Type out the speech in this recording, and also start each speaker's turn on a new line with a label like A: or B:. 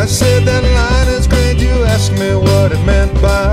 A: I said that line is great. You asked me what it meant by